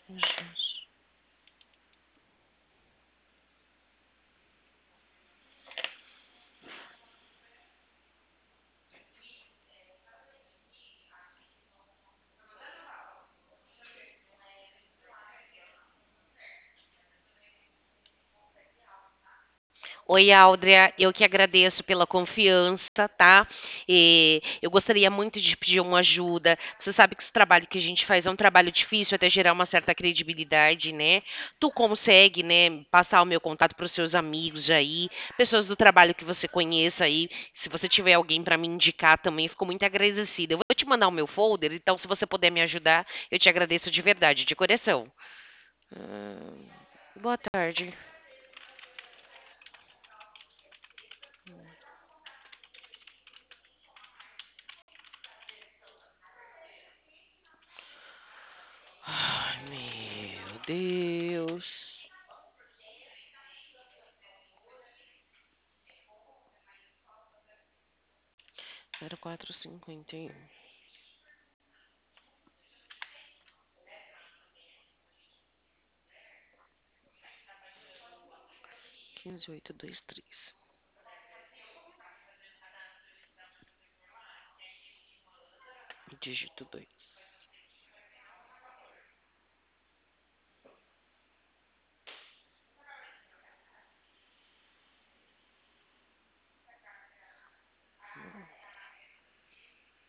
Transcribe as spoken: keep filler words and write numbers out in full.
Jesus. Oi, Áudria, eu que agradeço pela confiança, tá? E eu gostaria muito de pedir uma ajuda. Você sabe que esse trabalho que a gente faz é um trabalho difícil até gerar uma certa credibilidade, né? Tu consegue, né, passar o meu contato para os seus amigos aí, pessoas do trabalho que você conheça aí. Se você tiver alguém para me indicar também, fico muito agradecida. Eu vou te mandar o meu folder, então se você puder me ajudar, eu te agradeço de verdade, de coração. Ah, boa tarde. Ai, meu Deus. Zero quatro cinquenta e um. quinze oito dois três. Dígito dois.